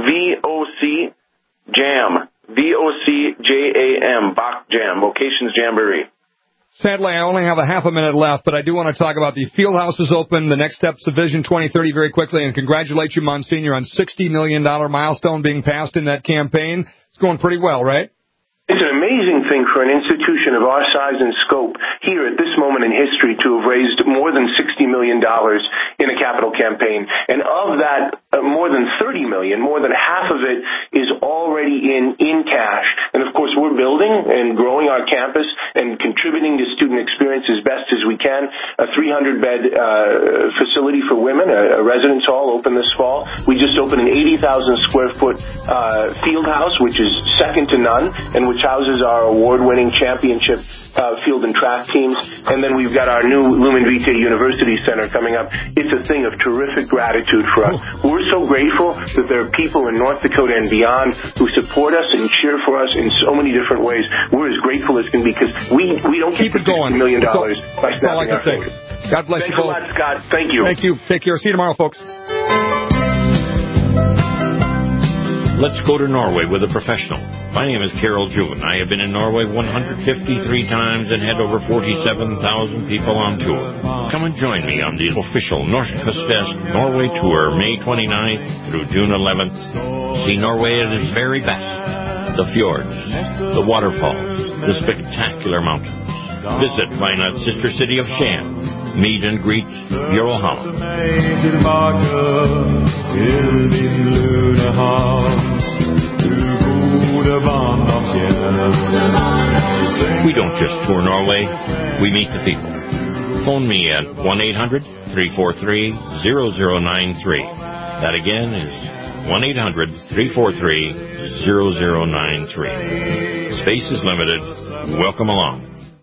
voc jam voc jam Bach Jam Vocations Jamboree. Sadly, I only have a half a minute left, but I do want to talk about the Fieldhouse is open, the next steps of Vision twenty thirty very quickly, and congratulate you, Monsignor, on sixty million dollars milestone being passed in that campaign. It's going pretty well, right? It's an amazing thing for an institution of our size and scope here at this moment in history to have raised more than sixty million dollars in a capital campaign. And of that, uh, more than thirty million dollars, more than half of it is already in, in cash. And of course, we're building and growing our campus and contributing to student experience as best as we can. A three hundred bed uh, facility for women, a, a residence hall, open this fall. We just opened an eighty thousand square foot uh, field house, which is second to none, and which houses our award-winning championship uh, field and track teams. And then we've got our new Lumen Vitae University Center coming up. It's a thing of terrific gratitude for us. We're so grateful that there are people in North Dakota and beyond who support us and cheer for us in so many different ways. We're as grateful as can be because we, we don't keep it going. sixty million dollars by That's all I can say. God bless Thanks you both. a lot, Scott. Thank you. Thank you. Take care. See you tomorrow, folks. Let's go to Norway with a professional. My name is Carol Juven. I have been in Norway one hundred fifty-three times and had over forty-seven thousand people on tour. Come and join me on the official Norskustfest Norway tour, May twenty-ninth through June eleventh. See Norway at its very best. The fjords, the waterfalls, the spectacular mountains. Visit Vinod's sister city of Skien. Meet and greet Jarl Holland. We don't just tour Norway, we meet the people. Phone me at one eight hundred three four three zero zero nine three. That again is one eight hundred three four three zero zero nine three. Space is limited. Welcome along.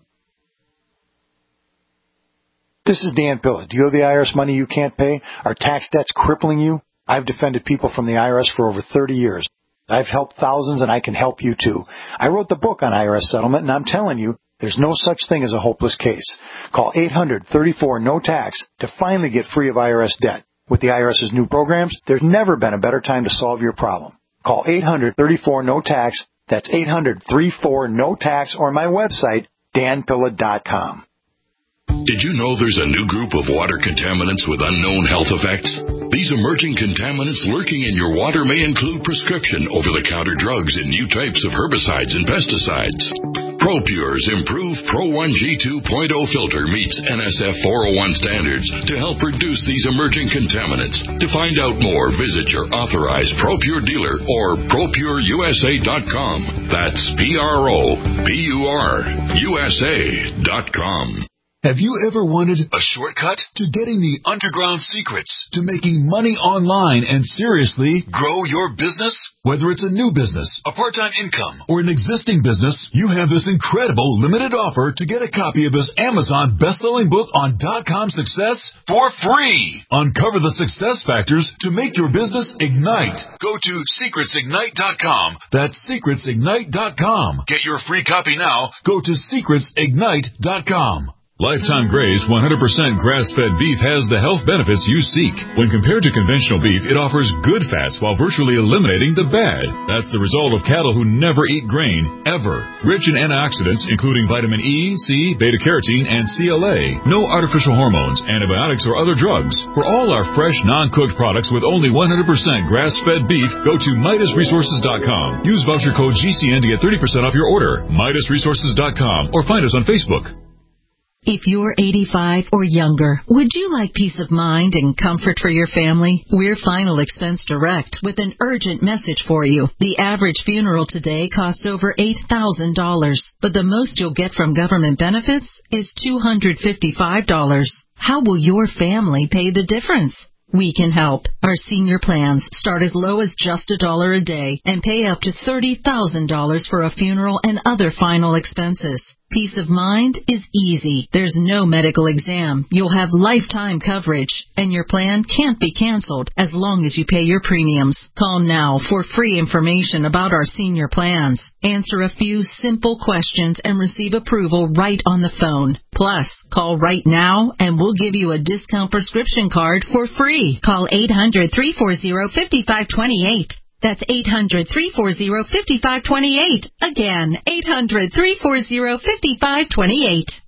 This is Dan Pilla. Do you owe the I R S money you can't pay? Are tax debts crippling you? I've defended people from the I R S for over thirty years. I've helped thousands, and I can help you, too. I wrote the book on I R S settlement, and I'm telling you, there's no such thing as a hopeless case. Call eight hundred thirty-four no tax to finally get free of I R S debt. With the IRS's new programs, there's never been a better time to solve your problem. Call eight hundred thirty-four no tax. That's eight hundred thirty-four no tax, or my website, dan pilla dot com. Did you know there's a new group of water contaminants with unknown health effects? These emerging contaminants lurking in your water may include prescription over-the-counter drugs and new types of herbicides and pesticides. ProPure's improved Pro one G two point oh filter meets N S F four oh one standards to help reduce these emerging contaminants. To find out more, visit your authorized ProPure dealer or pro pure U S A dot com. That's P R O P U R U S A dot com. Have you ever wanted a shortcut to getting the underground secrets to making money online and seriously grow your business? Whether it's a new business, a part-time income, or an existing business, you have this incredible limited offer to get a copy of this Amazon best-selling book on dot-com success for free. Uncover the success factors to make your business ignite. Go to secrets ignite dot com. That's secrets ignite dot com. Get your free copy now. Go to secrets ignite dot com. Lifetime Graze one hundred percent grass-fed beef has the health benefits you seek. When compared to conventional beef, it offers good fats while virtually eliminating the bad. That's the result of cattle who never eat grain, ever. Rich in antioxidants, including vitamin E, C, beta-carotene, and C L A. No artificial hormones, antibiotics, or other drugs. For all our fresh, non-cooked products with only one hundred percent grass-fed beef, go to Midas Resources dot com. Use voucher code G C N to get thirty percent off your order. Midas Resources dot com or find us on Facebook. If you're eighty-five or younger, would you like peace of mind and comfort for your family? We're Final Expense Direct with an urgent message for you. The average funeral today costs over eight thousand dollars, but the most you'll get from government benefits is two hundred fifty-five dollars. How will your family pay the difference? We can help. Our senior plans start as low as just a dollar a day and pay up to thirty thousand dollars for a funeral and other final expenses. Peace of mind is easy. There's no medical exam. You'll have lifetime coverage, and your plan can't be canceled as long as you pay your premiums. Call now for free information about our senior plans. Answer a few simple questions and receive approval right on the phone. Plus, call right now and we'll give you a discount prescription card for free. Call eight hundred three four zero five five two eight. That's eight hundred three four zero five five two eight. Again, eight hundred three four zero five five two eight.